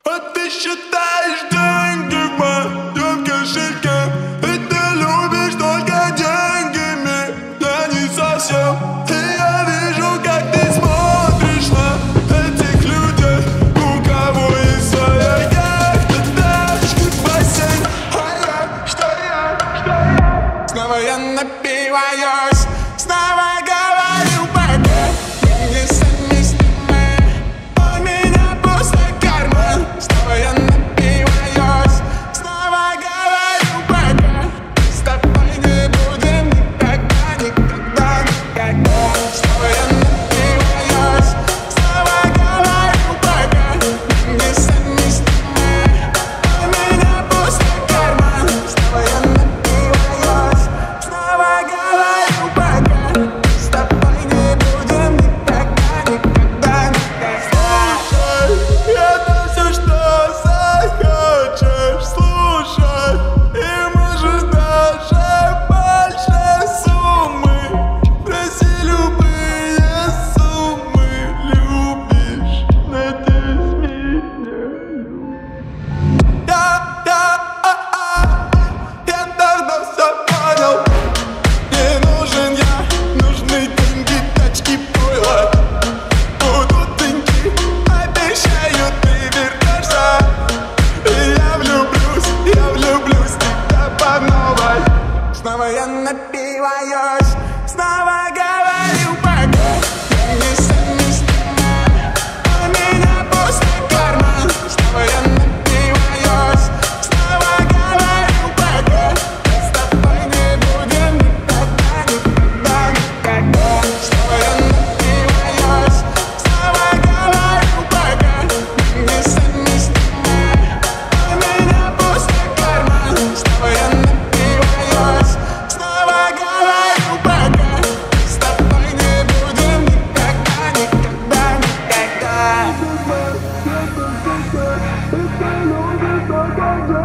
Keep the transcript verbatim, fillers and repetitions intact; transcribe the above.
А ты считаешь деньги в моем кошельке, и ты любишь только деньги, меня не совсем. И я вижу, как ты смотришь на этих людей, у кого есть своя яхта, тачки, бассейн. А я, что я, что я? Снова я напиваюсь, снова говорю пока. Мы не совместимы, у меня пустой карман. Снова я напиваюсь, снова говорю пока. С тобой не будем никогда, никогда, никогда. Снова я напиваюсь, снова говорю пока. Мы не совместимы, у меня пустой карман. Снова я напиваюсь, снова говорю пока. С тобой не будем никогда, никогда, никогда. Слушай, это все, что захочешь слушать, и можешь даже больше суммы. Проси любые суммы, любишь, надеюсь, меня любишь. Я, я, а, а, я давно все понял. Не нужен я, нужны деньги, тачки, пойло. Будут деньги, обещаю, ты вернешься. И я влюблюсь, я влюблюсь в тебя по новой. Снова я напиваюсь, снова говорю пока. Мы не совместимы, у меня пустой карман. Снова я напиваюсь, снова говорю пока. С тобой не будем никогда, никогда, никогда. Снова я напиваюсь, снова говорю пока. Мы не совместимы, у меня пустой карман. Снова я напиваюсь, снова говорю пока. С тобой не будем никогда, никогда, никогда.